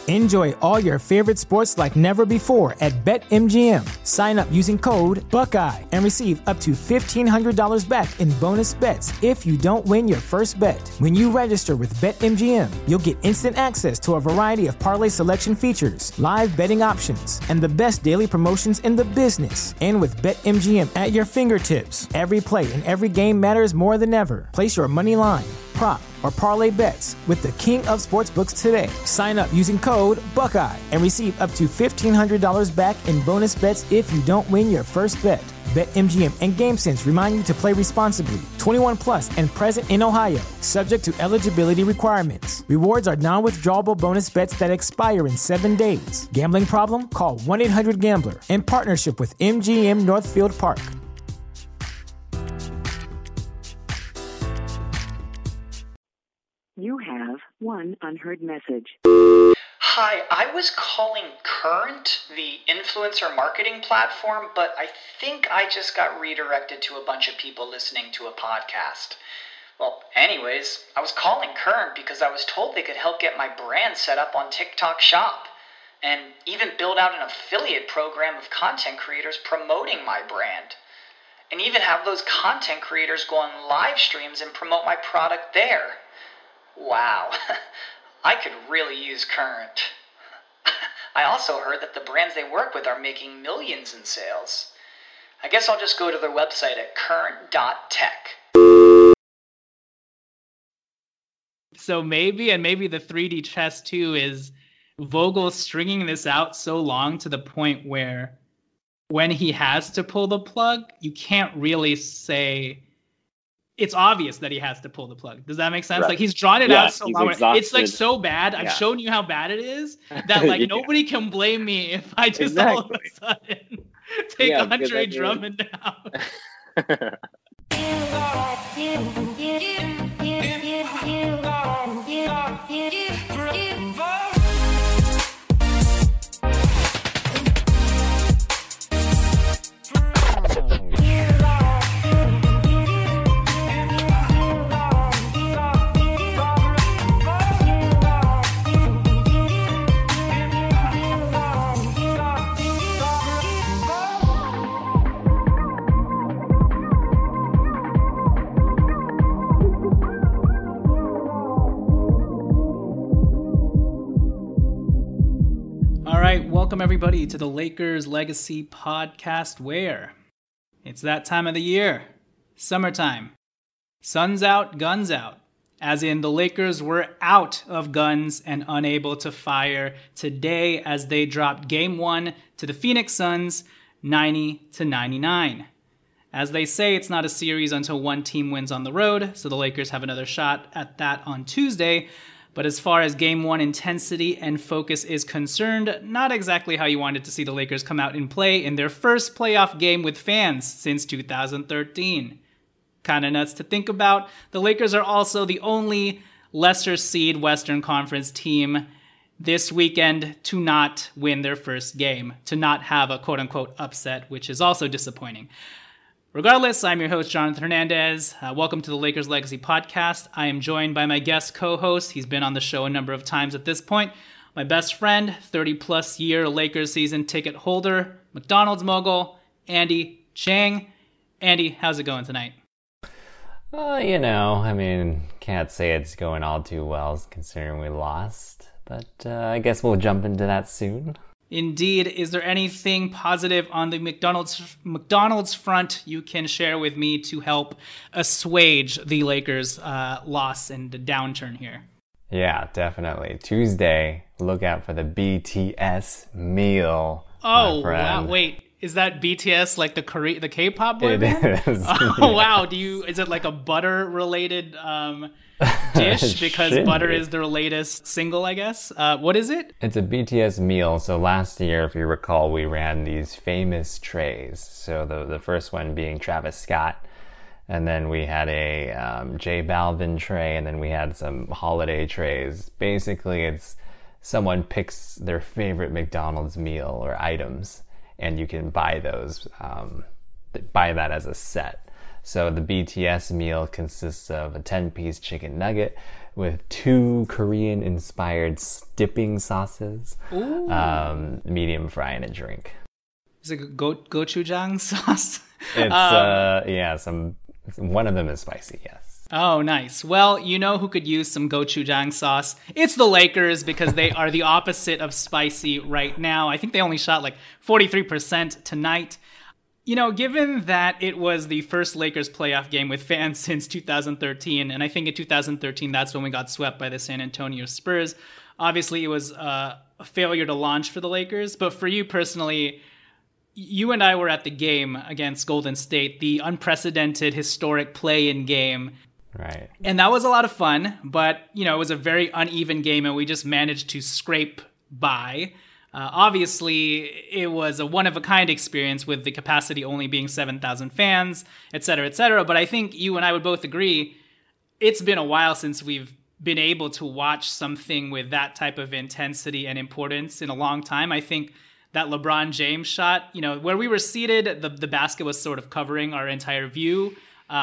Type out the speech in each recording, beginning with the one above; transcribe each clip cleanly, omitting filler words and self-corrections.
Enjoy all your favorite sports like never before at BetMGM. Sign up using code Buckeye and receive up to $1,500 back in bonus bets if you don't win your first bet. When you register with BetMGM, you'll get instant access to a variety of parlay selection features, live betting options, and the best daily promotions in the business. And with BetMGM at your fingertips, every play and every game matters more than ever. Place your money line, prop, or parlay bets with the king of sportsbooks today. Sign up using code Buckeye and receive up to $1,500 back in bonus bets if you don't win your first bet. BetMGM and GameSense remind you to play responsibly. 21 plus and present in Ohio, subject to eligibility requirements. Rewards are non-withdrawable bonus bets that expire in 7 days. Gambling problem? Call 1-800-GAMBLER. In partnership with MGM Northfield Park. You have one unheard message. Hi, I was calling Current, the influencer marketing platform, but I think I just got redirected to a bunch of people listening to a podcast. Well, anyways, I was calling Current because I was told they could help get my brand set up on TikTok Shop, and even build out an affiliate program of content creators promoting my brand, and even have those content creators go on live streams and promote my product there. Wow, I could really use Current. I also heard that the brands they work with are making millions in sales. I guess I'll just go to their website at current.tech. So maybe the 3D chess too is Vogel stringing this out so long to the point where when he has to pull the plug, you can't really say... It's obvious that he has to pull the plug. Does that make sense? Right. Like he's drawn it out so long. It's like so bad. I've shown you how bad it is that like nobody can blame me if I just all of a sudden take Andre Drummond down. Welcome everybody to the Lakers Legacy Podcast, where it's that time of the year, summertime, sun's out, guns out, as in the Lakers were out of guns and unable to fire today as they dropped Game 1 to the Phoenix Suns 90-99. As they say, it's not a series until one team wins on the road, so the Lakers have another shot at that on Tuesday. But as far as Game 1 intensity and focus is concerned, not exactly how you wanted to see the Lakers come out and play in their first playoff game with fans since 2013. Kinda nuts to think about. The Lakers are also the only lesser seed Western Conference team this weekend to not win their first game, to not have a quote-unquote upset, which is also disappointing. Regardless, I'm your host, Jonathan Hernandez. Welcome to the Lakers Legacy Podcast. I am joined by my guest co-host. He's been on the show a number of times at this point. My best friend, 30-plus year Lakers season ticket holder, McDonald's mogul, Andy Chang. Andy, how's it going tonight? Can't say it's going all too well considering we lost. But I guess we'll jump into that soon. Indeed. Is there anything positive on the McDonald's front you can share with me to help assuage the Lakers' loss and the downturn here? Yeah, definitely. Tuesday, look out for the BTS meal. Oh, wow. Wait. Is that BTS like the K-pop boy band? It is. Oh, wow. Is it like a butter-related dish? Because butter is their latest single, I guess. What is it? It's a BTS meal. So last year, if you recall, we ran these famous trays. So the first one being Travis Scott. And then we had a J Balvin tray. And then we had some holiday trays. Basically, it's someone picks their favorite McDonald's meal or items. And you can buy those, buy that as a set. So the BTS meal consists of a 10-piece chicken nugget with 2 Korean-inspired dipping sauces, medium fry, and a drink. Is it gochujang sauce? It's one of them is spicy, yes. Oh, nice. Well, you know who could use some gochujang sauce? It's the Lakers, because they are the opposite of spicy right now. I think they only shot like 43% tonight. You know, given that it was the first Lakers playoff game with fans since 2013, and I think in 2013 that's when we got swept by the San Antonio Spurs, obviously it was a failure to launch for the Lakers. But for you personally, you and I were at the game against Golden State, the unprecedented historic play-in game. Right. And that was a lot of fun, but, you know, it was a very uneven game and we just managed to scrape by. Obviously, it was a one-of-a-kind experience with the capacity only being 7,000 fans, et cetera, but I think you and I would both agree it's been a while since we've been able to watch something with that type of intensity and importance in a long time. I think that LeBron James shot, you know, where we were seated, the basket was sort of covering our entire view.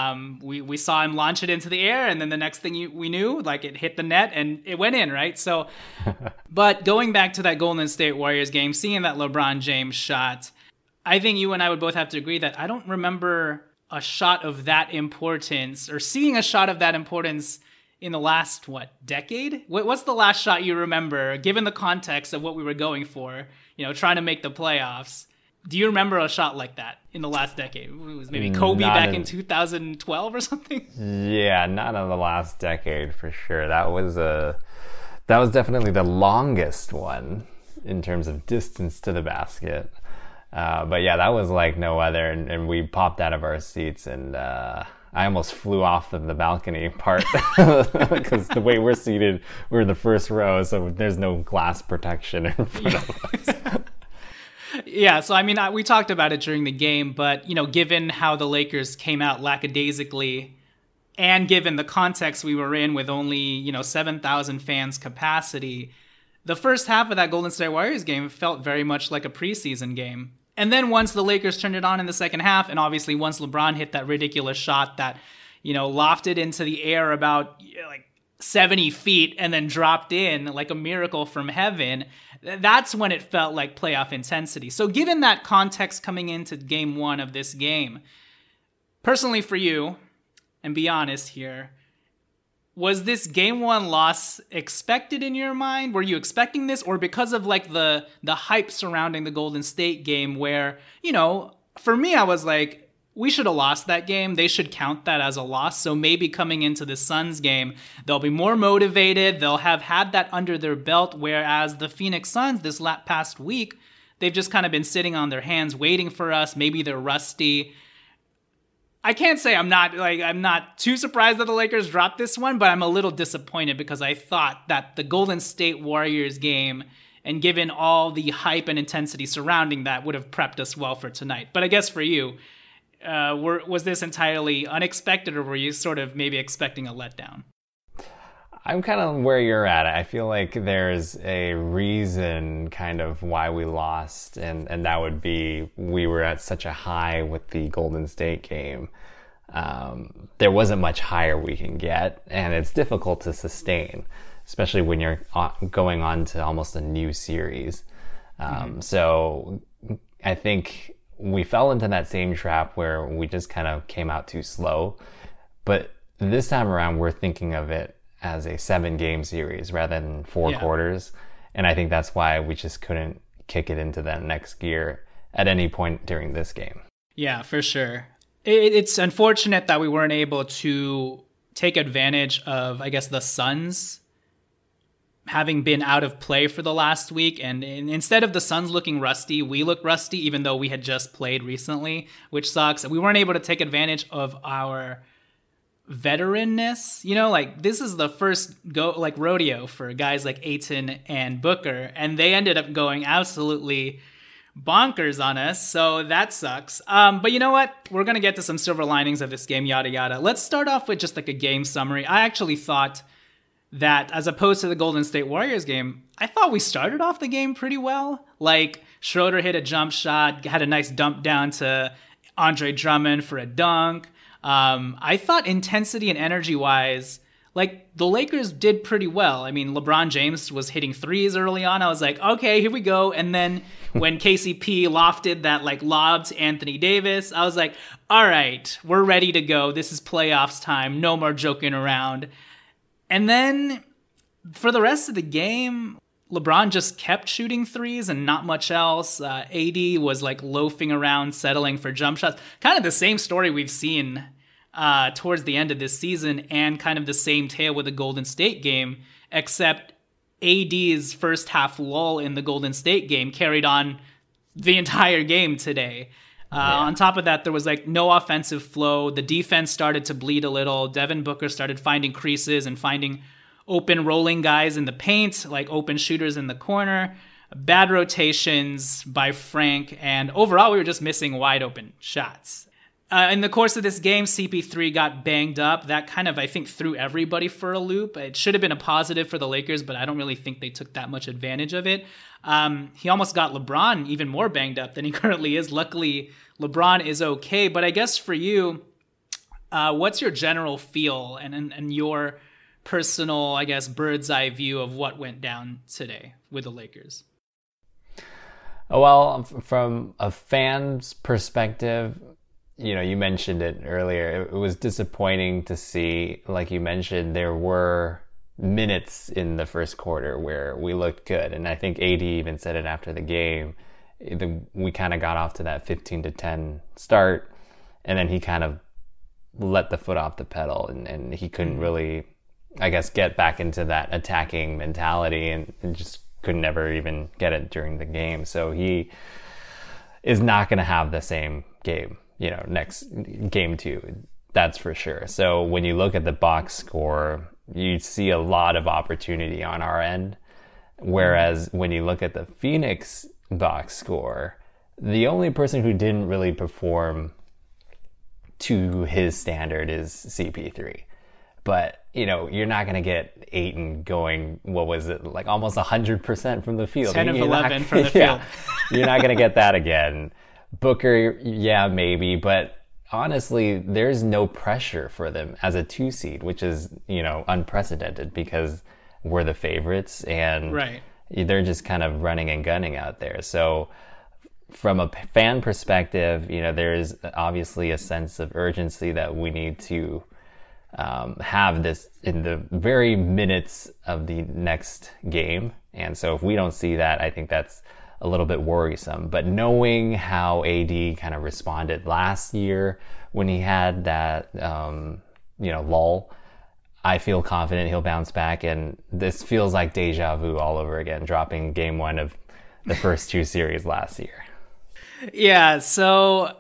We saw him launch it into the air, and then the next thing we knew, like, it hit the net and it went in, right? So, but going back to that Golden State Warriors game, seeing that LeBron James shot, I think you and I would both have to agree that I don't remember a shot of that importance, or seeing a shot of that importance in the last, decade? What's the last shot you remember, given the context of what we were going for, you know, trying to make the playoffs? Do you remember a shot like that in the last decade? It was maybe Kobe back in 2012 or something? Yeah, not in the last decade for sure. That was definitely the longest one in terms of distance to the basket. But yeah, that was like no other, and we popped out of our seats, and I almost flew off of the balcony part because the way we're seated, we're in the first row, so there's no glass protection in front of us. Yeah, so I mean, we talked about it during the game, but, you know, given how the Lakers came out lackadaisically, and given the context we were in with only, you know, 7,000 fans capacity, the first half of that Golden State Warriors game felt very much like a preseason game. And then once the Lakers turned it on in the second half, and obviously once LeBron hit that ridiculous shot that, you know, lofted into the air about, like, 70 feet and then dropped in like a miracle from heaven, that's when it felt like playoff intensity. So given that context coming into game one of this game, personally for you, and be honest here, was this game one loss expected in your mind? Were you expecting this? Or because of like the hype surrounding the Golden State game where, you know, for me, I was like, we should have lost that game. They should count that as a loss. So maybe coming into the Suns game, they'll be more motivated. They'll have had that under their belt. Whereas the Phoenix Suns this past week, they've just kind of been sitting on their hands waiting for us. Maybe they're rusty. I can't say I'm not too surprised that the Lakers dropped this one, but I'm a little disappointed because I thought that the Golden State Warriors game, and given all the hype and intensity surrounding that, would have prepped us well for tonight. But I guess for you, was this entirely unexpected, or were you sort of maybe expecting a letdown? I'm kind of where you're at. I feel like there's a reason kind of why we lost, and that would be we were at such a high with the Golden State game. There wasn't much higher we can get, and it's difficult to sustain, especially when you're going on to almost a new series. So I think we fell into that same trap where we just kind of came out too slow. But this time around, we're thinking of it as a 7-game series rather than 4 quarters. And I think that's why we just couldn't kick it into that next gear at any point during this game. Yeah, for sure. It's unfortunate that we weren't able to take advantage of, I guess, the Suns having been out of play for the last week. And instead of the Suns looking rusty, we look rusty, even though we had just played recently, which sucks. We weren't able to take advantage of our veteranness. You know, like, this is the first rodeo for guys like Ayton and Booker, and they ended up going absolutely bonkers on us, so that sucks. But you know what? We're going to get to some silver linings of this game, yada yada. Let's start off with just like a game summary. I actually thought that, as opposed to the Golden State Warriors game, I thought we started off the game pretty well. Like, Schroeder hit a jump shot, had a nice dump down to Andre Drummond for a dunk. I thought intensity and energy wise, like the Lakers did pretty well. I mean, LeBron James was hitting threes early on. I was like, okay, here we go. And then when KCP lofted that like lob to Anthony Davis, I was like, all right, we're ready to go. This is playoffs time. No more joking around. And then for the rest of the game, LeBron just kept shooting threes and not much else. AD was like loafing around, settling for jump shots. Kind of the same story we've seen towards the end of this season, and kind of the same tale with the Golden State game, except AD's first half lull in the Golden State game carried on the entire game today. On top of that, there was like no offensive flow. The defense started to bleed a little. Devin Booker started finding creases and finding open rolling guys in the paint, like open shooters in the corner. Bad rotations by Frank, and overall we were just missing wide open shots. In the course of this game, CP3 got banged up. That kind of, I think, threw everybody for a loop. It should have been a positive for the Lakers, but I don't really think they took that much advantage of it. He almost got LeBron even more banged up than he currently is. Luckily, LeBron is okay. But I guess for you, what's your general feel and your personal, I guess, bird's eye view of what went down today with the Lakers? Well, from a fan's perspective, you know, you mentioned it earlier. It was disappointing to see, like you mentioned, there were minutes in the first quarter where we looked good. And I think AD even said it after the game. We kind of got off to that 15-10 start, and then he kind of let the foot off the pedal, and he couldn't really, I guess, get back into that attacking mentality, and just could never even get it during the game. So he is not going to have the same game, you know, next game 2, that's for sure. So when you look at the box score, you see a lot of opportunity on our end. Whereas when you look at the Phoenix box score, the only person who didn't really perform to his standard is CP3. But, you know, you're not going to get Ayton going, what was it, like almost 100% from the field. 10 of 11 from the field. You're not going to get that again. Booker, yeah, maybe, but honestly, there's no pressure for them as a 2 seed, which is, you know, unprecedented because we're the favorites, and they're just kind of running and gunning out there. So from a fan perspective, you know, there's obviously a sense of urgency that we need to have this in the very minutes of the next game. And so if we don't see that, I think that's a little bit worrisome. But knowing how AD kind of responded last year when he had that, you know, lull, I feel confident he'll bounce back. And this feels like deja vu all over again, dropping game 1 of the first 2 series last year. Yeah, so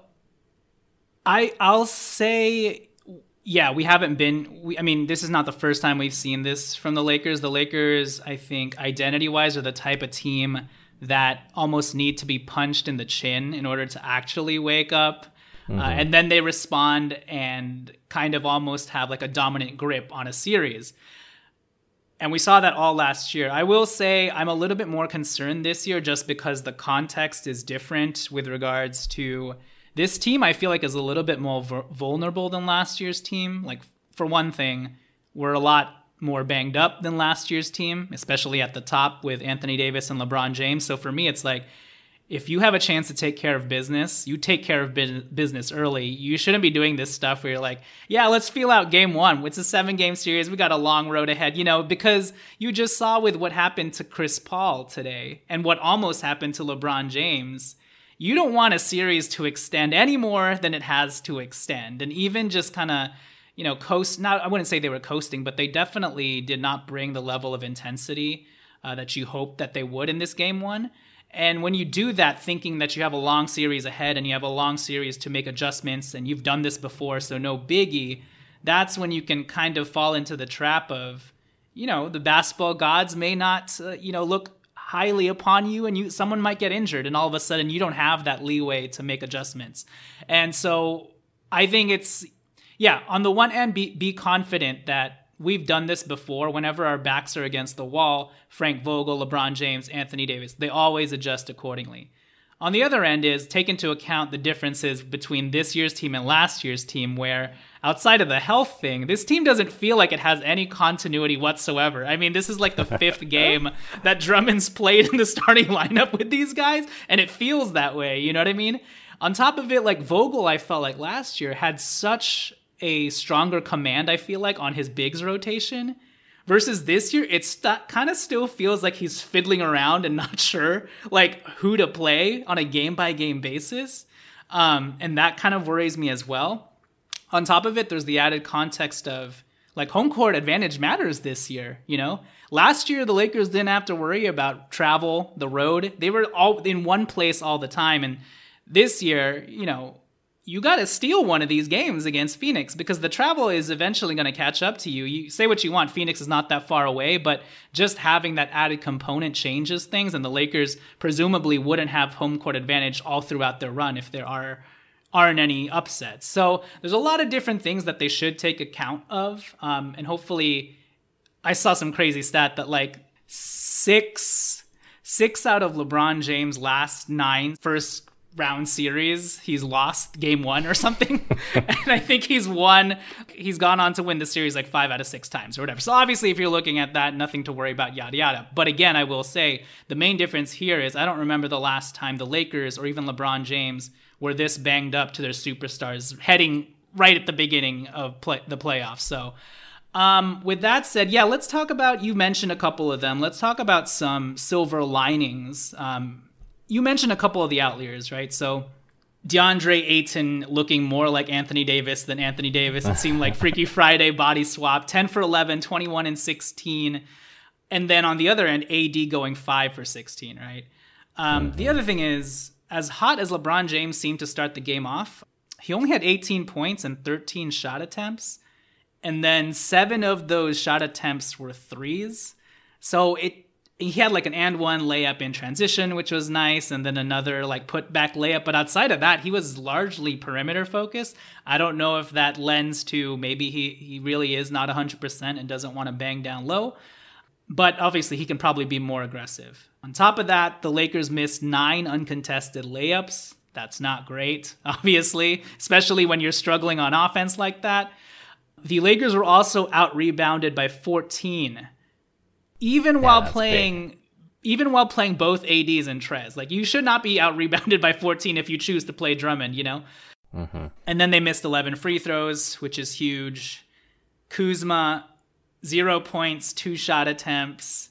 I'll say, yeah, we haven't been, I mean, this is not the first time we've seen this from the Lakers. The Lakers, I think, identity-wise, are the type of team that almost need to be punched in the chin in order to actually wake up. And then they respond and kind of almost have like a dominant grip on a series. And we saw that all last year. I will say I'm a little bit more concerned this year just because the context is different with regards to this team. I feel like is a little bit more vulnerable than last year's team. Like, for one thing, we're a lot more banged up than last year's team, especially at the top with Anthony Davis and LeBron James. So for me, it's like, if you have a chance to take care of business, you take care of business early. You shouldn't be doing this stuff where you're like, yeah, let's feel out game 1. It's a 7-game series. We got a long road ahead, you know, because you just saw with what happened to Chris Paul today and what almost happened to LeBron James. You don't want a series to extend any more than it has to extend. And even just kind of, you know, I wouldn't say they were coasting, but they definitely did not bring the level of intensity that you hoped that they would in this game 1. And when you do that, thinking that you have a long series ahead and you have a long series to make adjustments and you've done this before, so no biggie, that's when you can kind of fall into the trap of, you know, the basketball gods may not, you know, look highly upon you, and someone might get injured, and all of a sudden you don't have that leeway to make adjustments. And so I think it's, yeah, on the one end, be confident that we've done this before. Whenever our backs are against the wall, Frank Vogel, LeBron James, Anthony Davis, they always adjust accordingly. On the other end is take into account the differences between this year's team and last year's team, where outside of the health thing, this team doesn't feel like it has any continuity whatsoever. I mean, this is like the 5th game that Drummond's played in the starting lineup with these guys, and it feels that way, you know what I mean? On top of it, like Vogel, I felt like last year had such a stronger command, I feel like, on his bigs rotation. Versus this year, it kind of still feels like he's fiddling around and not sure like who to play on a game-by-game basis. And that kind of worries me as well. On top of it, there's the added context of like home court advantage matters this year, you know? Last year, the Lakers didn't have to worry about travel, the road. They were all in one place all the time. And this year, you know, you got to steal one of these games against Phoenix because the travel is eventually going to catch up to you. You say what you want, Phoenix is not that far away, but just having that added component changes things, and the Lakers presumably wouldn't have home court advantage all throughout their run if there aren't any upsets. So there's a lot of different things that they should take account of, and hopefully I saw some crazy stat that like six out of LeBron James' last 9 first round series, he's lost game 1 or something. And I think he's gone on to win the series like 5 out of 6 times or whatever. So obviously if you're looking at that, nothing to worry about, yada yada. But again, I will say the main difference here is I don't remember the last time the Lakers or even LeBron James were this banged up to their superstars heading right at the beginning of the playoffs. So with that said, yeah, let's talk about, you mentioned a couple of them. Let's talk about some silver linings. You mentioned a couple of the outliers, right? So DeAndre Ayton looking more like Anthony Davis than Anthony Davis. It seemed like Freaky Friday body swap, 10 for 11, 21 and 16. And then on the other end, AD going 5 for 16, right? The other thing is, as hot as LeBron James seemed to start the game off, he only had 18 points and 13 shot attempts. And then 7 of those shot attempts were threes. So he had like an and one layup in transition, which was nice, and then another like put back layup. But outside of that, he was largely perimeter focused. I don't know if that lends to maybe he really is not 100% and doesn't want to bang down low. But obviously, he can probably be more aggressive. On top of that, the Lakers missed 9 uncontested layups. That's not great, obviously, especially when you're struggling on offense like that. The Lakers were also out-rebounded by 14. Even while playing both ADs and Trez. Like, you should not be out-rebounded by 14 if you choose to play Drummond, you know? Mm-hmm. And then they missed 11 free throws, which is huge. Kuzma, 0 points, 2 shot attempts.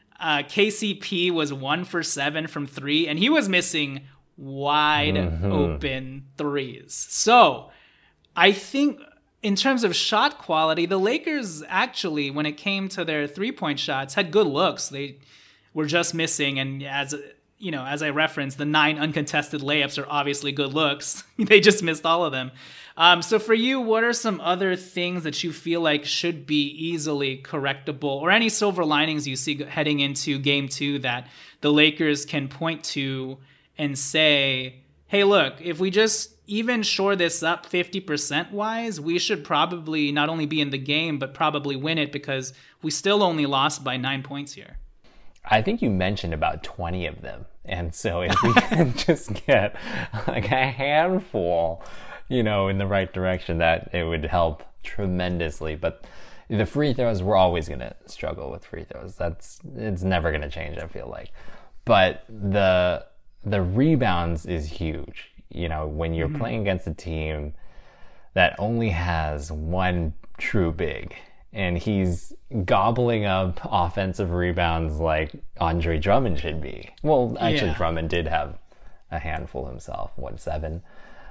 KCP was 1 for 7 from 3, and he was missing wide open threes. So I think in terms of shot quality, the Lakers actually, when it came to their 3-point shots, had good looks. They were just missing, and as I referenced, the 9 uncontested layups are obviously good looks. They just missed all of them. So for you, what are some other things that you feel like should be easily correctable, or any silver linings you see heading into Game 2 that the Lakers can point to and say, hey, look, if we just even shore this up 50% wise, we should probably not only be in the game, but probably win it, because we still only lost by 9 points here. I think you mentioned about 20 of them. And so if we can just get like a handful, in the right direction, that it would help tremendously. But the free throws, we're always going to struggle with free throws. It's never going to change, I feel like. But the rebounds is huge. When you're playing against a team that only has one true big, and he's gobbling up offensive rebounds like Andre Drummond should be. Well, actually, Drummond did have a handful himself, 7.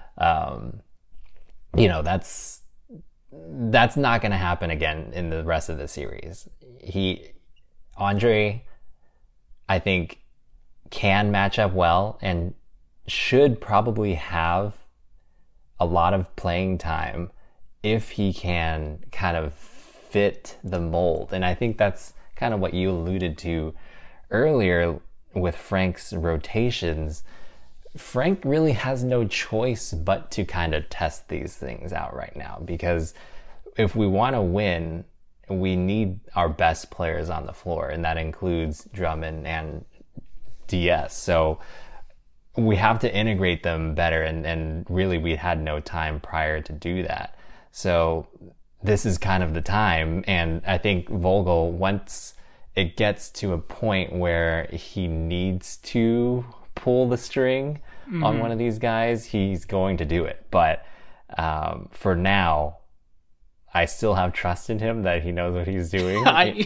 That's not going to happen again in the rest of the series. Andre, I think, can match up well and should probably have a lot of playing time if he can kind of fit the mold. And I think that's kind of what you alluded to earlier with Frank's rotations. Frank really has no choice but to kind of test these things out right now, because if we want to win, we need our best players on the floor, and that includes Drummond and DS. So we have to integrate them better. And really, we had no time prior to do that. So this is kind of the time. And I think Vogel, once it gets to a point where he needs to pull the string on one of these guys, he's going to do it. But for now, I still have trust in him that he knows what he's doing.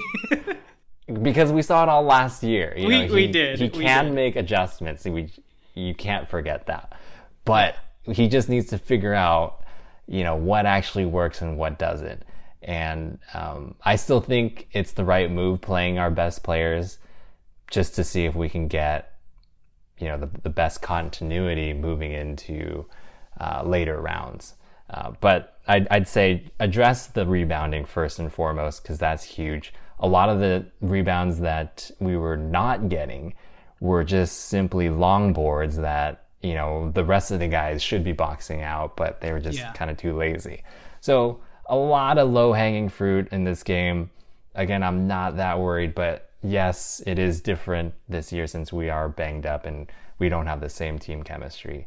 Because we saw it all last year. We did. He can make adjustments. You can't forget that. But he just needs to figure out, what actually works and what doesn't. And I still think it's the right move playing our best players just to see if we can get, the best continuity moving into later rounds. But I'd say address the rebounding first and foremost, because that's huge. A lot of the rebounds that we were not getting were just simply long boards that, the rest of the guys should be boxing out, but they were just kind of too lazy. So a lot of low-hanging fruit in this game. Again, I'm not that worried, but yes, it is different this year since we are banged up and we don't have the same team chemistry.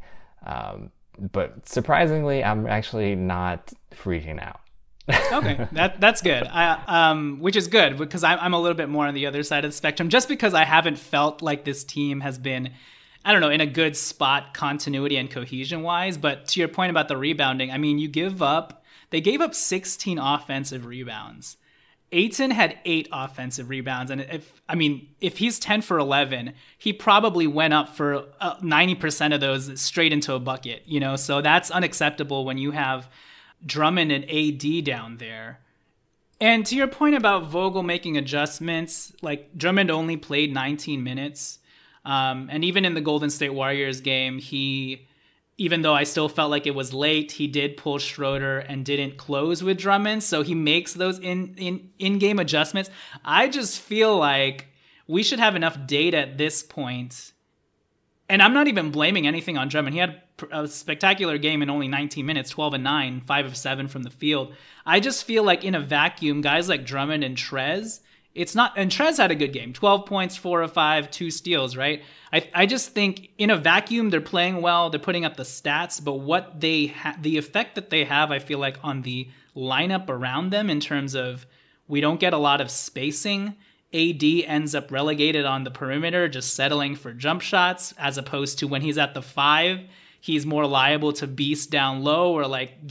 But surprisingly, I'm actually not freaking out. Okay, that's good. Which is good, because I'm a little bit more on the other side of the spectrum, just because I haven't felt like this team has been, in a good spot continuity and cohesion wise. But to your point about the rebounding, they gave up 16 offensive rebounds. Ayton had 8 offensive rebounds. And if he's 10 for 11, he probably went up for 90% of those straight into a bucket, so that's unacceptable when you have Drummond and AD down there. And to your point about Vogel making adjustments, like Drummond only played 19 minutes. And even in the Golden State Warriors game, even though I still felt like it was late, he did pull Schroeder and didn't close with Drummond. So he makes those in-game adjustments. I just feel like we should have enough data at this point. And I'm not even blaming anything on Drummond. He had a spectacular game in only 19 minutes, 12 and 9, 5 of 7 from the field. I just feel like in a vacuum, guys like Drummond and Trez, and Trez had a good game, 12 points, 4 of 5, 2 steals, right? I just think in a vacuum, they're playing well, they're putting up the stats, but what the effect that they have, I feel like on the lineup around them in terms of we don't get a lot of spacing. AD ends up relegated on the perimeter, just settling for jump shots, as opposed to when he's at the 5, he's more liable to beast down low or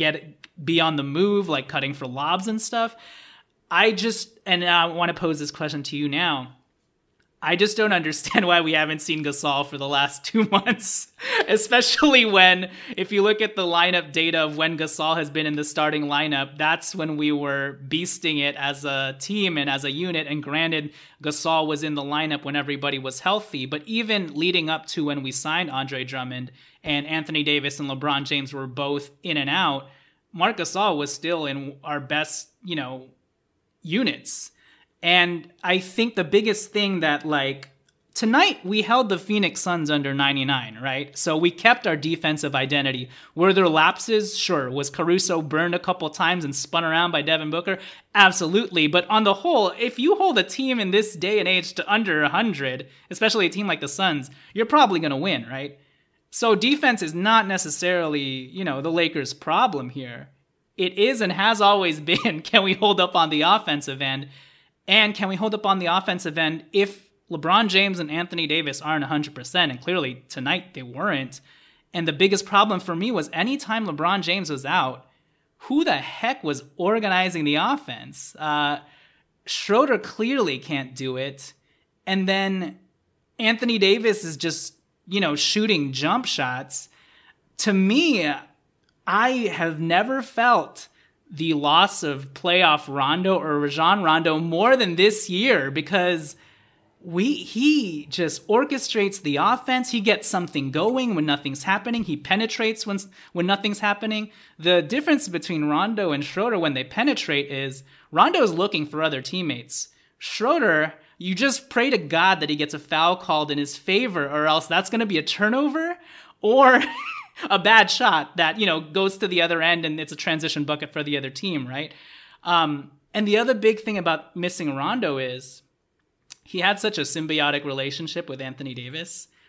be on the move, like cutting for lobs and stuff. I want to pose this question to you now. I just don't understand why we haven't seen Gasol for the last 2 months, especially when, if you look at the lineup data of when Gasol has been in the starting lineup, that's when we were beasting it as a team and as a unit. And granted, Gasol was in the lineup when everybody was healthy, but even leading up to when we signed Andre Drummond and Anthony Davis and LeBron James were both in and out, Marc Gasol was still in our best, units. And I think the biggest thing that, tonight we held the Phoenix Suns under 99, right? So we kept our defensive identity. Were there lapses? Sure. Was Caruso burned a couple times and spun around by Devin Booker? Absolutely. But on the whole, if you hold a team in this day and age to under 100, especially a team like the Suns, you're probably going to win, right? So defense is not necessarily, the Lakers' problem here. It is and has always been, can we hold up on the offensive end? And can we hold up on the offensive end if LeBron James and Anthony Davis aren't 100%? And clearly tonight they weren't. And the biggest problem for me was anytime LeBron James was out, who the heck was organizing the offense? Schroeder clearly can't do it. And then Anthony Davis is just, shooting jump shots. To me, I have never felt the loss of playoff Rondo or Rajon Rondo more than this year, because he just orchestrates the offense. He gets something going when nothing's happening. He penetrates when nothing's happening. The difference between Rondo and Schroeder when they penetrate is Rondo's looking for other teammates. Schroeder, you just pray to God that he gets a foul called in his favor, or else that's going to be a turnover or a bad shot that, goes to the other end and it's a transition bucket for the other team, right? And the other big thing about missing Rondo is he had such a symbiotic relationship with Anthony Davis.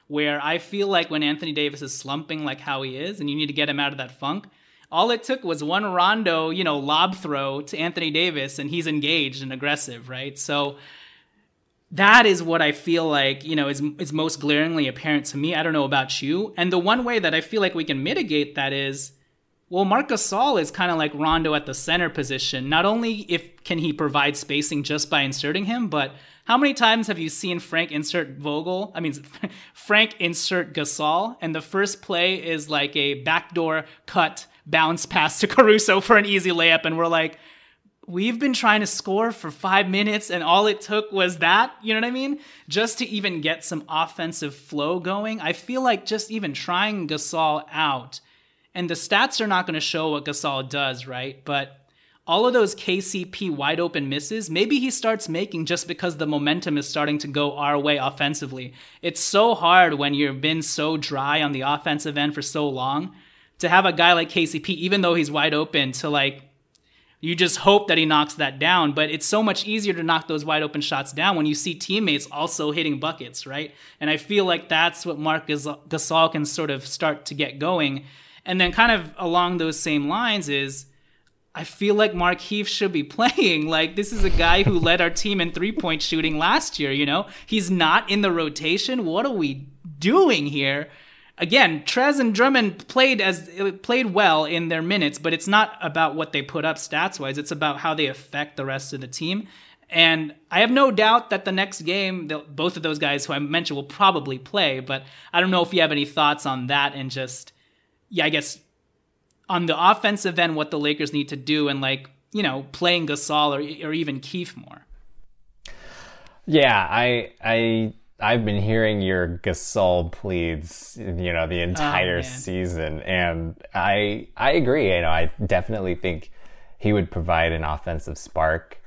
where I feel like when Anthony Davis is slumping like how he is, and you need to get him out of that funk, all it took was one Rondo, lob throw to Anthony Davis, and he's engaged and aggressive, right? So that is what I feel like, is most glaringly apparent to me. I don't know about you. And the one way that I feel like we can mitigate that is, well, Marc Gasol is kind of like Rondo at the center position. Not only can he provide spacing just by inserting him, but how many times have you seen Frank insert Frank insert Gasol, and the first play is like a backdoor cut bounce pass to Caruso for an easy layup, and we're like, we've been trying to score for 5 minutes, and all it took was that, you know what I mean? Just to even get some offensive flow going. I feel like just even trying Gasol out, and the stats are not going to show what Gasol does, right? But all of those KCP wide open misses, maybe he starts making just because the momentum is starting to go our way offensively. It's so hard when you've been so dry on the offensive end for so long to have a guy like KCP, even though he's wide open, to you just hope that he knocks that down. But it's so much easier to knock those wide open shots down when you see teammates also hitting buckets, right? And I feel like that's what Marc Gasol can sort of start to get going. And then kind of along those same lines is, I feel like Markieff should be playing. This is a guy who led our team in three-point shooting last year, He's not in the rotation. What are we doing here? Again, Trez and Drummond played well in their minutes, but it's not about what they put up stats-wise. It's about how they affect the rest of the team. And I have no doubt that the next game, both of those guys who I mentioned will probably play, but I don't know if you have any thoughts on that and just, I guess, on the offensive end, what the Lakers need to do and playing Gasol or even Keith more. Yeah, I've been hearing your Gasol pleads, the entire season, and I agree. I definitely think he would provide an offensive spark,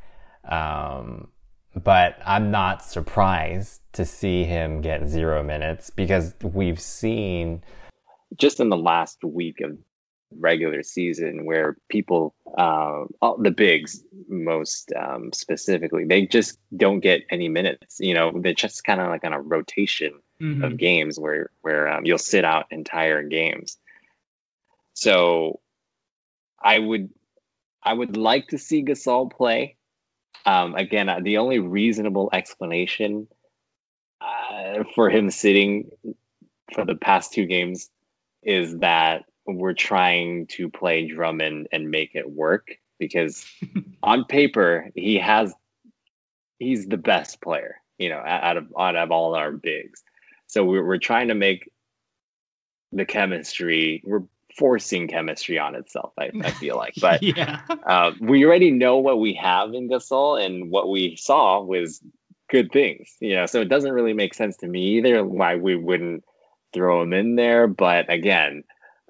but I'm not surprised to see him get 0 minutes because we've seen just in the last week of regular season where people, the bigs most specifically, they just don't get any minutes. They're just kind of like on a rotation of games where you'll sit out entire games. So I would like to see Gasol play. Again, the only reasonable explanation for him sitting for the past 2 games is that we're trying to play Drummond and make it work because on paper he's the best player, out of all our bigs. So we're trying to make the chemistry. We're forcing chemistry on itself. I feel like, but we already know what we have in Gasol, and what we saw was good things. So it doesn't really make sense to me either why we wouldn't throw him in there. But again,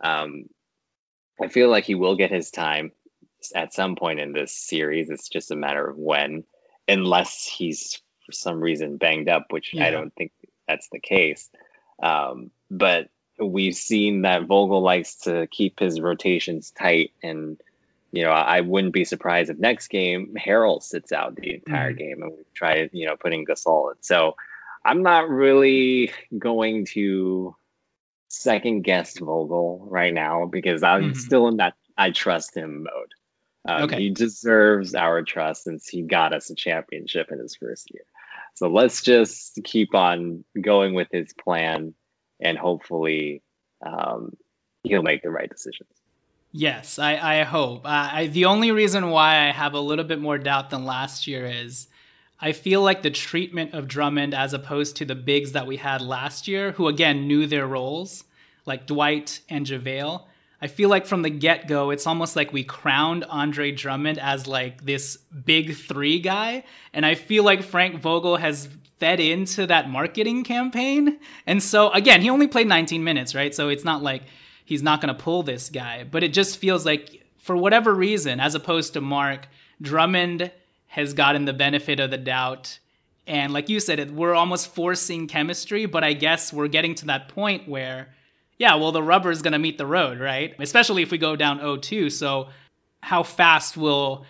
I feel like he will get his time at some point in this series. It's just a matter of when, unless he's for some reason banged up, which I don't think that's the case. But we've seen that Vogel likes to keep his rotations tight, and I wouldn't be surprised if next game Harrell sits out the entire game and we try putting Gasol in. So I'm not really going to second guess Vogel right now because I'm still in that I trust him mode. He deserves our trust since he got us a championship in his first year. So let's just keep on going with his plan, and hopefully he'll make the right decisions. Yes, I hope. The only reason why I have a little bit more doubt than last year is I feel like the treatment of Drummond as opposed to the bigs that we had last year, who again knew their roles, like Dwight and JaVale, I feel like from the get-go, it's almost like we crowned Andre Drummond as this big 3 guy. And I feel like Frank Vogel has fed into that marketing campaign. And so again, he only played 19 minutes, right? So it's not like he's not going to pull this guy, but it just feels like for whatever reason, as opposed to Mark, Drummond has gotten the benefit of the doubt. And like you said, we're almost forcing chemistry, but I guess we're getting to that point where, the rubber is going to meet the road, right? Especially if we go down 0-2. So how fast will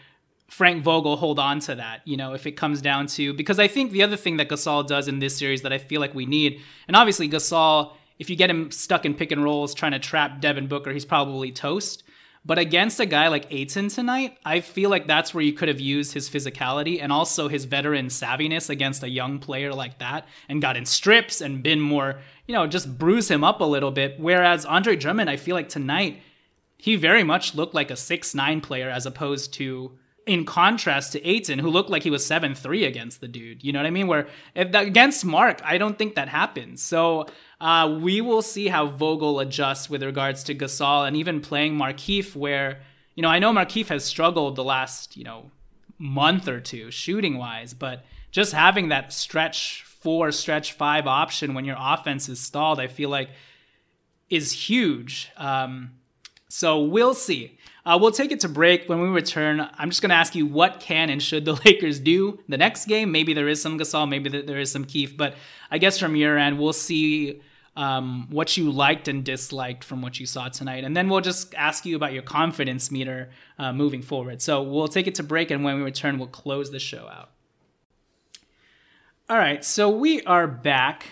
Frank Vogel hold on to that, if it comes down to, because I think the other thing that Gasol does in this series that I feel like we need, and obviously Gasol, if you get him stuck in pick and rolls trying to trap Devin Booker, he's probably toast. But against a guy like Ayton tonight, I feel like that's where you could have used his physicality and also his veteran savviness against a young player like that and got in strips and been more, just bruise him up a little bit. Whereas Andre Drummond, I feel like tonight, he very much looked like a 6'9" player as opposed to, in contrast to Ayton, who looked like he was 7'3" against the dude. You know what I mean? Where against Mark, I don't think that happens. So we will see how Vogel adjusts with regards to Gasol and even playing Markieff, where, I know Markieff has struggled the last, month or two shooting wise, but just having that stretch 4, stretch 5 option when your offense is stalled, I feel like is huge. So we'll see. We'll take it to break. When we return, I'm just going to ask you what can and should the Lakers do the next game. Maybe there is some Gasol, maybe there is some Keith, but I guess from your end, we'll see what you liked and disliked from what you saw tonight. And then we'll just ask you about your confidence meter moving forward. So we'll take it to break, and when we return, we'll close the show out. All right, so we are back.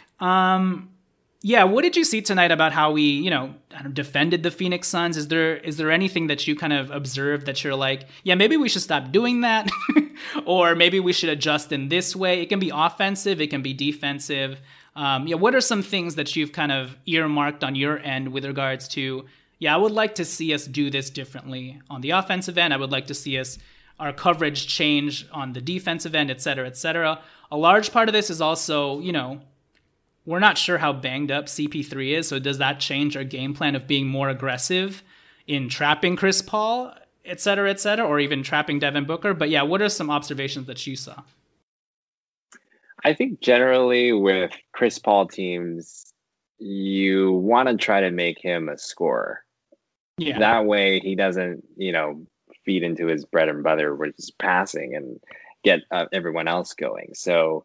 Yeah, what did you see tonight about how we, defended the Phoenix Suns? Is there anything that you kind of observed that you're like, yeah, maybe we should stop doing that, or maybe we should adjust in this way? It can be offensive, it can be defensive. What are some things that you've kind of earmarked on your end with regards to, I would like to see us do this differently on the offensive end. I would like to see our coverage change on the defensive end, et cetera, et cetera. A large part of this is also, we're not sure how banged up CP3 is, so does that change our game plan of being more aggressive in trapping Chris Paul, et cetera, or even trapping Devin Booker? But yeah, what are some observations that you saw? I think generally with Chris Paul teams, you want to try to make him a scorer. Yeah. That way he doesn't, feed into his bread and butter, which is passing, and get everyone else going. So,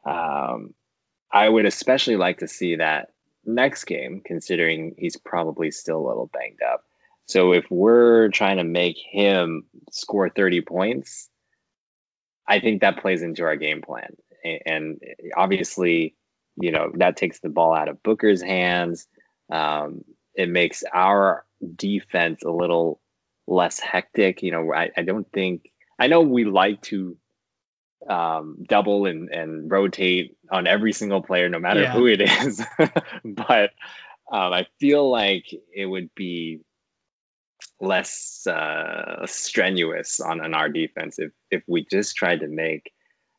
I would especially like to see that next game, considering he's probably still a little banged up. So if we're trying to make him score 30 points, I think that plays into our game plan. And obviously, that takes the ball out of Booker's hands. It makes our defense a little less hectic. I know we like to double and rotate on every single player, no matter who it is. But I feel like it would be less strenuous on our defense if we just tried to make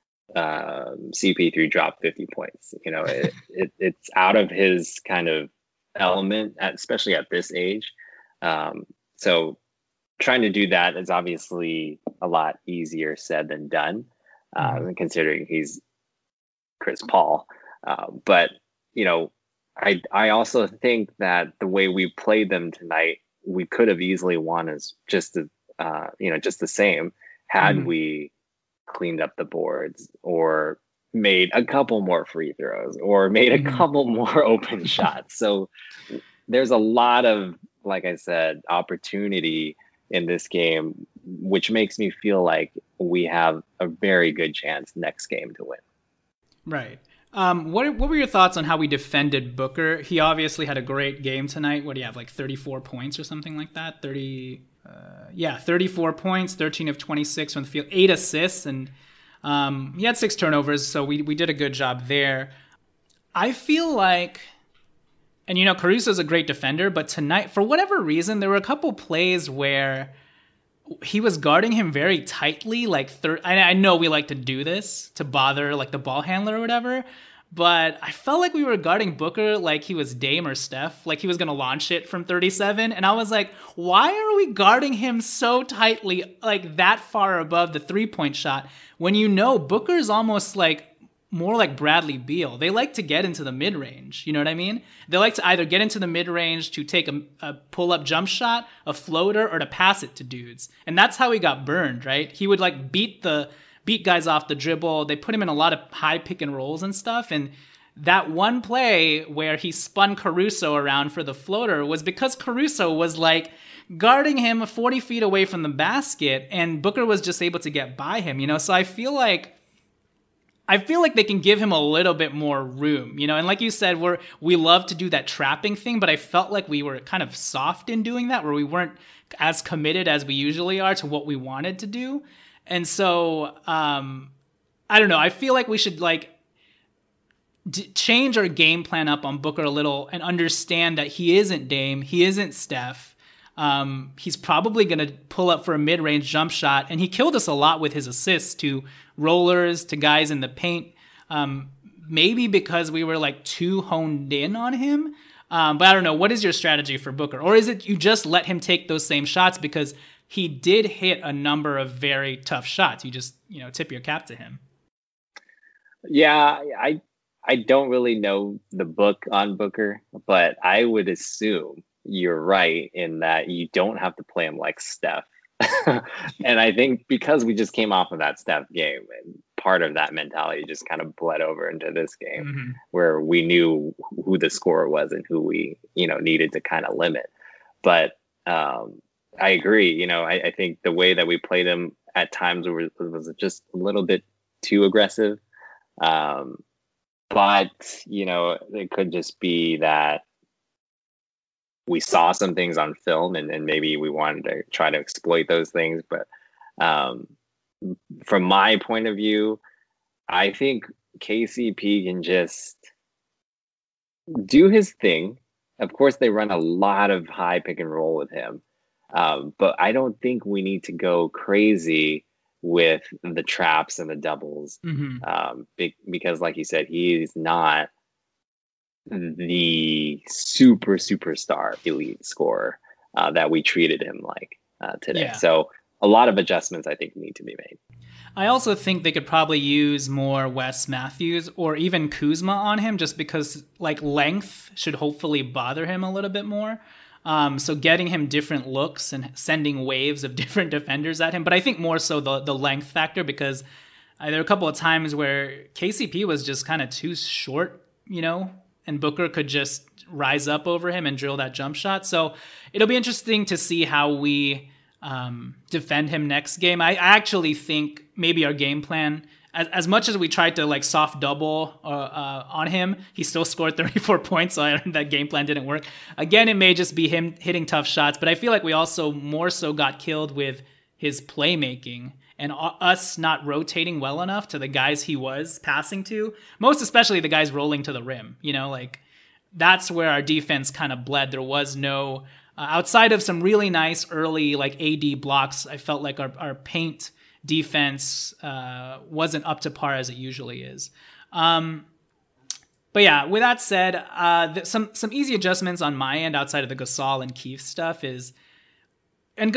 CP3 drop 50 points. It's out of his kind of element, especially at this age. So trying to do that is obviously a lot easier said than done. Considering he's Chris Paul. But, I also think that the way we played them tonight, we could have easily won as just the same had we cleaned up the boards or made a couple more free throws or made a couple more open shots. So there's a lot of, like I said, opportunity in this game, which makes me feel like we have a very good chance next game to win. Right. What were your thoughts on how we defended Booker? He obviously had a great game tonight. What do you have, like 34 points or something like that? 34 points, 13 of 26 from the field, 8 assists, and he had 6 turnovers, so we did a good job there. I feel like, and Caruso's a great defender, but tonight, for whatever reason, there were a couple plays where he was guarding him very tightly. I know we like to do this to bother like the ball handler or whatever, but I felt like we were guarding Booker like he was Dame or Steph, like he was going to launch it from 37. And I was like, why are we guarding him so tightly, like that far above the 3-point shot, when Booker's almost like more like Bradley Beal? They like to get into the mid-range, you know what I mean? They like to either get into the mid-range to take a pull-up jump shot, a floater, or to pass it to dudes. And that's how he got burned, right? He would like beat guys off the dribble. They put him in a lot of high pick and rolls and stuff. And that one play where he spun Caruso around for the floater was because Caruso was like guarding him 40 feet away from the basket, and Booker was just able to get by him, you know? So I feel like they can give him a little bit more room, you know? And like you said, we love to do that trapping thing, but I felt like we were kind of soft in doing that, where we weren't as committed as we usually are to what we wanted to do. And so, I don't know. I feel like we should change our game plan up on Booker a little and understand that he isn't Dame, he isn't Steph. He's probably going to pull up for a mid-range jump shot, and he killed us a lot with his assists to rollers, to guys in the paint. Maybe because we were too honed in on him. But I don't know. What is your strategy for Booker? Or is it you just let him take those same shots because he did hit a number of very tough shots? You just, tip your cap to him. Yeah, I don't really know the book on Booker, but I would assume you're right in that you don't have to play him like Steph. And I think because we just came off of that Steph game, and part of that mentality just kind of bled over into this game, where we knew who the scorer was and who we, needed to kind of limit. But I agree. I think the way that we played him at times was just a little bit too aggressive. But, it could just be that we saw some things on film and maybe we wanted to try to exploit those things. But from my point of view, I think KCP can just do his thing. Of course, they run a lot of high pick and roll with him. But I don't think we need to go crazy with the traps and the doubles, because like you said, he's not the superstar elite scorer that we treated him like today. Yeah. So a lot of adjustments I think need to be made. I also think they could probably use more Wes Matthews or even Kuzma on him, just because length should hopefully bother him a little bit more. So getting him different looks and sending waves of different defenders at him. But I think more so the length factor, because there were a couple of times where KCP was just kind of too short, and Booker could just rise up over him and drill that jump shot. So it'll be interesting to see how we defend him next game. I actually think maybe our game plan, as much as we tried to soft double on him, he still scored 34 points. So that game plan didn't work. Again, it may just be him hitting tough shots, but I feel like we also more so got killed with his playmaking and us not rotating well enough to the guys he was passing to, most especially the guys rolling to the rim. That's where our defense kind of bled. There was no, outside of some really nice early AD blocks, I felt like our paint defense wasn't up to par as it usually is. But yeah, with that said, some easy adjustments on my end outside of the Gasol and Keith stuff is, and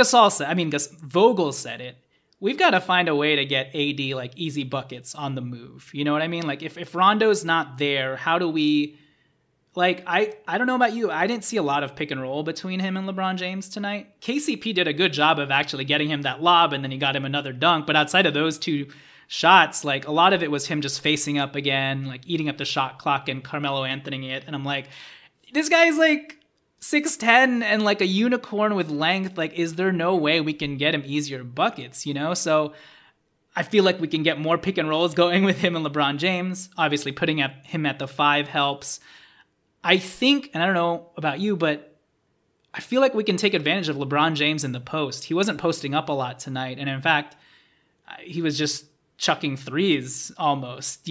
Vogel said it, we've got to find a way to get AD easy buckets on the move. You know what I mean? If Rondo's not there, how do we, I don't know about you, I didn't see a lot of pick and roll between him and LeBron James tonight. KCP did a good job of actually getting him that lob, and then he got him another dunk. But outside of those two shots, a lot of it was him just facing up again, eating up the shot clock and Carmelo Anthonying it. And I'm like, this guy's 6'10" and a unicorn with length. Is there no way we can get him easier buckets, So I feel like we can get more pick and rolls going with him and LeBron James. Obviously, putting him at the 5 helps. I think, and I don't know about you, but I feel like we can take advantage of LeBron James in the post. He wasn't posting up a lot tonight. And in fact, he was just chucking threes almost,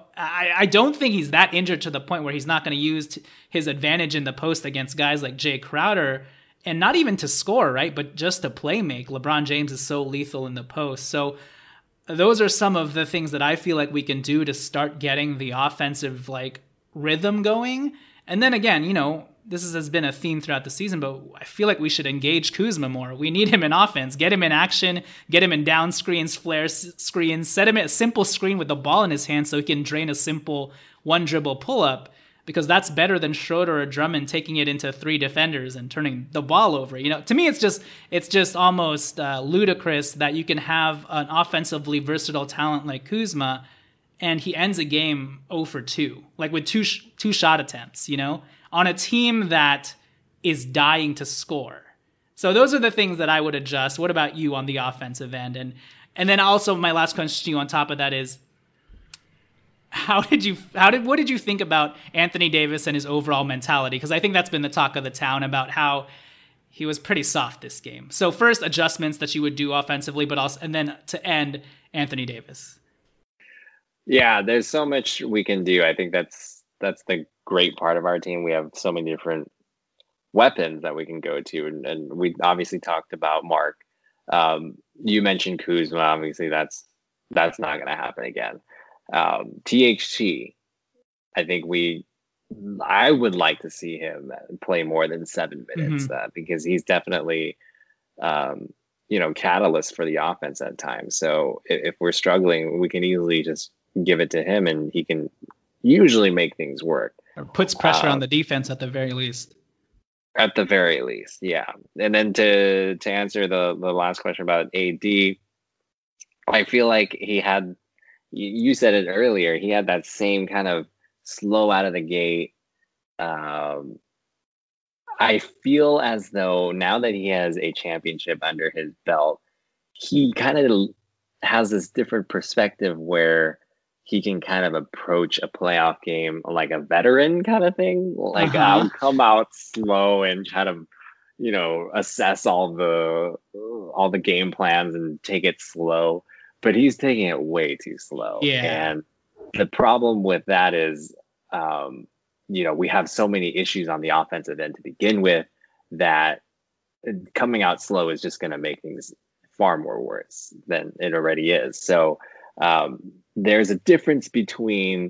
I don't think he's that injured to the point where he's not going to use his advantage in the post against guys like Jay Crowder, and not even to score, right? But just to play make. LeBron James is so lethal in the post. So those are some of the things that I feel like we can do to start getting the offensive rhythm going. And then again, this has been a theme throughout the season, but I feel like we should engage Kuzma more. We need him in offense, get him in action, get him in down screens, flare screens, set him at a simple screen with the ball in his hand so he can drain a simple one dribble pull up, because that's better than Schroeder or Drummond taking it into 3 defenders and turning the ball over. To me, it's just almost ludicrous that you can have an offensively versatile talent like Kuzma and he ends a game 0 for 2, with two shot attempts, on a team that is dying to score. So those are the things that I would adjust. What about you on the offensive end? And then also my last question to you on top of that is, what did you think about Anthony Davis and his overall mentality? Because I think that's been the talk of the town about how he was pretty soft this game. So first, adjustments that you would do offensively, but also, and then to end, Anthony Davis. Yeah, there's so much we can do. I think that's the great part of our team. We have so many different weapons that we can go to, and we obviously talked about Mark. You mentioned Kuzma. Obviously, that's not going to happen again. THT, I think I would like to see him play more than 7 minutes because he's definitely, catalyst for the offense at times. So if we're struggling, we can easily just give it to him and he can usually make things work. Or puts pressure on the defense at the very least. At the very least, yeah. And then to answer the last question about AD, I feel like he had, you said it earlier, he had that same kind of slow out of the gate. I feel as though now that he has a championship under his belt, he kind of has this different perspective where he can kind of approach a playoff game like a veteran kind of thing. Like I'll come out slow and kind of, assess all the game plans and take it slow. But he's taking it way too slow. Yeah. And the problem with that is, we have so many issues on the offensive end to begin with that coming out slow is just going to make things far more worse than it already is. So there's a difference between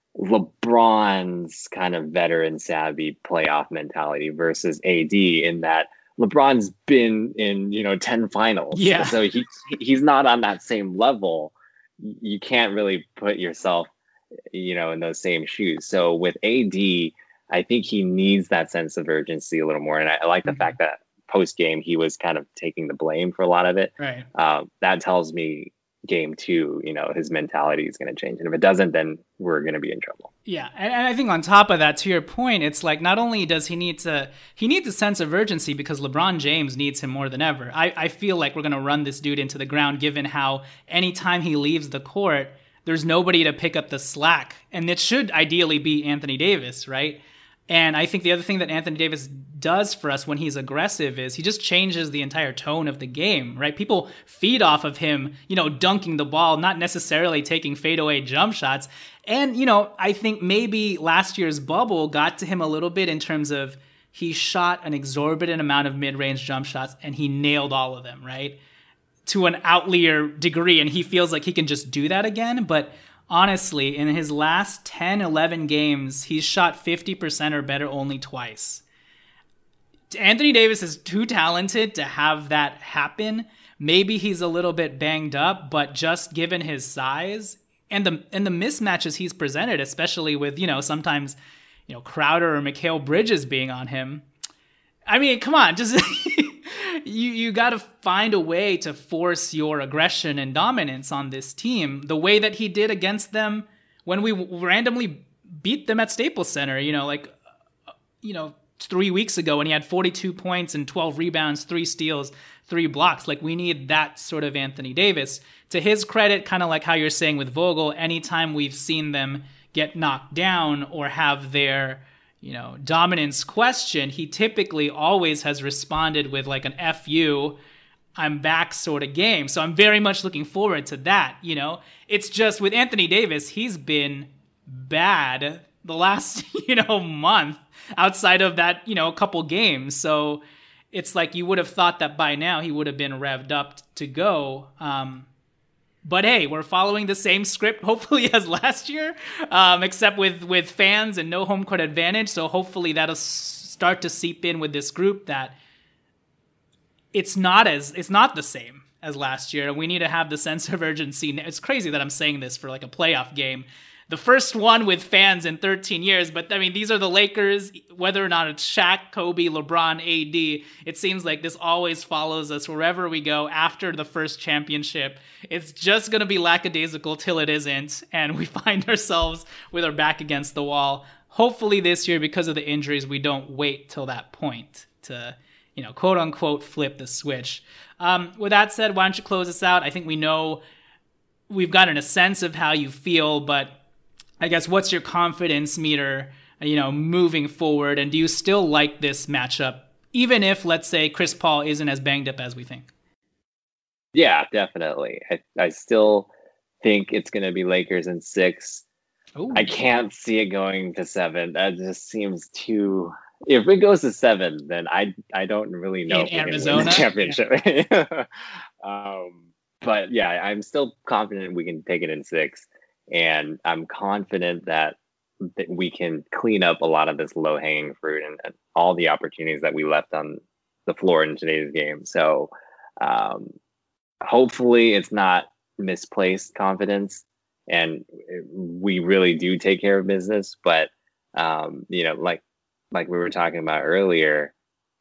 LeBron's kind of veteran savvy playoff mentality versus AD in that LeBron's been in, 10 finals. Yeah. So he's not on that same level. You can't really put yourself, in those same shoes. So with AD, I think he needs that sense of urgency a little more. And I like the fact that post game, he was kind of taking the blame for a lot of it. Right. That tells me game 2, his mentality is going to change. And if it doesn't, then we're going to be in trouble. Yeah. And I think on top of that, to your point, it's like, not only does he needs a sense of urgency because LeBron James needs him more than ever. I feel like we're going to run this dude into the ground, given how anytime he leaves the court, there's nobody to pick up the slack. And it should ideally be Anthony Davis, right? And I think the other thing that Anthony Davis does for us when he's aggressive is he just changes the entire tone of the game, right? People feed off of him, dunking the ball, not necessarily taking fadeaway jump shots. And, I think maybe last year's bubble got to him a little bit in terms of he shot an exorbitant amount of mid-range jump shots and he nailed all of them, right? To an outlier degree. And he feels like he can just do that again. But honestly, in his last 10, 11 games, he's shot 50% or better only twice. Anthony Davis is too talented to have that happen. Maybe he's a little bit banged up, but just given his size and the mismatches he's presented, especially with, sometimes, Crowder or Mikal Bridges being on him. I mean, come on, just you got to find a way to force your aggression and dominance on this team the way that he did against them when we randomly beat them at Staples Center, 3 weeks ago when he had 42 points and 12 rebounds, 3 steals, 3 blocks. Like, we need that sort of Anthony Davis. To his credit, kind of like how you're saying with Vogel, anytime we've seen them get knocked down or have their dominance questioned, he typically always has responded with like an F you, I'm back sort of game. So I'm very much looking forward to that, It's just with Anthony Davis, he's been bad the last, month outside of that, couple games. So it's like you would have thought that by now he would have been revved up to go. But hey, we're following the same script, hopefully, as last year, except with fans and no home court advantage. So hopefully that'll start to seep in with this group that it's not the same as last year. And we need to have the sense of urgency. It's crazy that I'm saying this for like a playoff game. The first one with fans in 13 years, but I mean, these are the Lakers, whether or not it's Shaq, Kobe, LeBron, AD, it seems like this always follows us wherever we go after the first championship. It's just going to be lackadaisical till it isn't, and we find ourselves with our back against the wall. Hopefully this year, because of the injuries, we don't wait till that point to, quote unquote, flip the switch. With that said, why don't you close us out? I think we know we've gotten a sense of how you feel, but I guess what's your confidence meter, moving forward? And do you still like this matchup, even if, let's say, Chris Paul isn't as banged up as we think? Yeah, definitely. I still think it's going to be Lakers in 6. Ooh. I can't see it going to 7. That just seems too... If it goes to 7, then I don't really know if we're going to win the championship. Yeah. But yeah, I'm still confident we can take it in 6. And I'm confident that we can clean up a lot of this low-hanging fruit and all the opportunities that we left on the floor in today's game. So hopefully it's not misplaced confidence and we really do take care of business. But, like we were talking about earlier,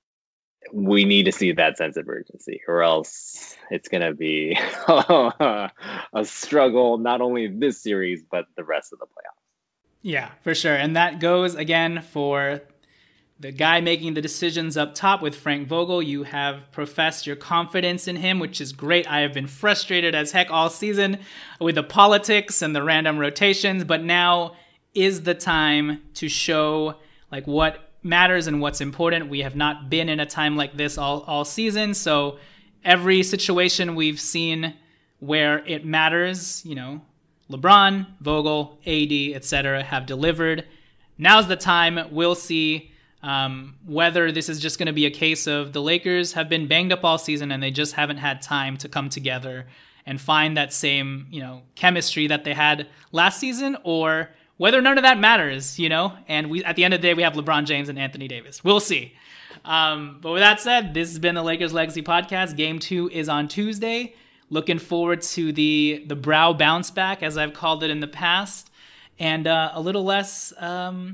we need to see that sense of urgency, or else it's going to be a struggle, not only this series, but the rest of the playoffs. Yeah, for sure. And that goes, again, for the guy making the decisions up top with Frank Vogel. You have professed your confidence in him, which is great. I have been frustrated as heck all season with the politics and the random rotations, but now is the time to show what matters and what's important. We have not been in a time like this all season. So every situation we've seen where it matters, LeBron, Vogel, AD, etc. have delivered. Now's the time. We'll see whether this is just going to be a case of the Lakers have been banged up all season and they just haven't had time to come together and find that same, chemistry that they had last season, or whether none of that matters, and we, at the end of the day, we have LeBron James and Anthony Davis. We'll see. But with that said, this has been the Lakers Legacy Podcast. Game 2 is on Tuesday. Looking forward to the brow bounce back, as I've called it in the past, and a little less AD2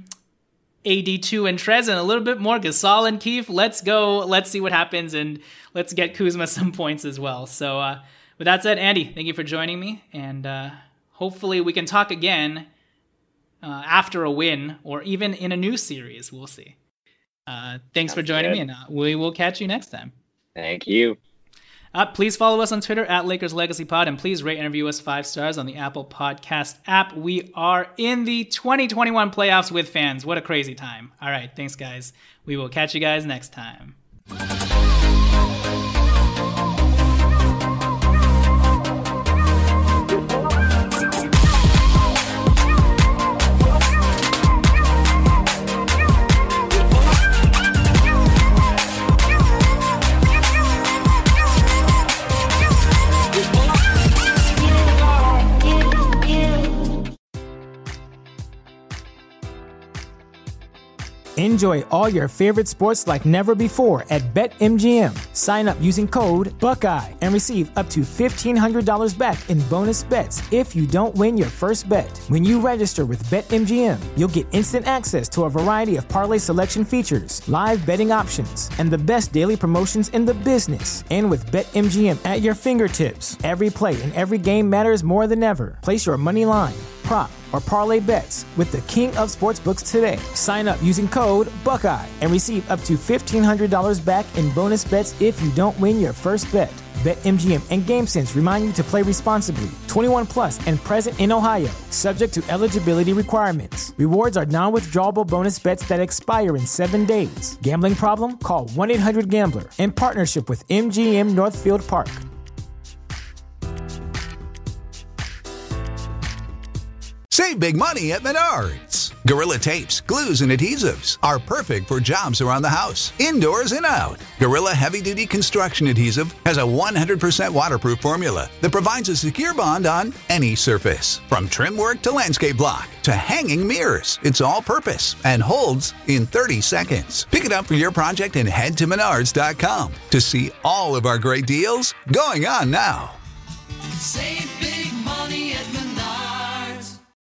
and Trez, and a little bit more Gasol and Keefe. Let's go. Let's see what happens, and let's get Kuzma some points as well. So with that said, Andy, thank you for joining me, and hopefully we can talk again after a win, or even in a new series. We'll see. Thanks for joining me, and we will catch you next time. Thank you. Please follow us on Twitter at Lakers Legacy Pod, and please rate and review us 5 stars on the Apple Podcast app. We are in the 2021 playoffs with fans. What a crazy time. All right, thanks, guys. We will catch you guys next time. Enjoy all your favorite sports like never before at BetMGM. Sign up using code Buckeye and receive up to $1,500 back in bonus bets if you don't win your first bet. When you register with BetMGM, you'll get instant access to a variety of parlay selection features, live betting options, and the best daily promotions in the business. And with BetMGM at your fingertips, every play and every game matters more than ever. Place your money line, prop, or parlay bets with the king of sportsbooks today. Sign up using code Buckeye and receive up to $1,500 back in bonus bets if you don't win your first bet. BetMGM and GameSense remind you to play responsibly. 21 plus and present in Ohio, subject to eligibility requirements. Rewards are non-withdrawable bonus bets that expire in 7 days. Gambling problem? Call 1-800-GAMBLER. In partnership with MGM Northfield Park. Save big money at Menards. Gorilla Tapes, glues, and adhesives are perfect for jobs around the house, indoors and out. Gorilla Heavy Duty Construction Adhesive has a 100% waterproof formula that provides a secure bond on any surface. From trim work to landscape block to hanging mirrors, it's all purpose and holds in 30 seconds. Pick it up for your project and head to Menards.com to see all of our great deals going on now. Save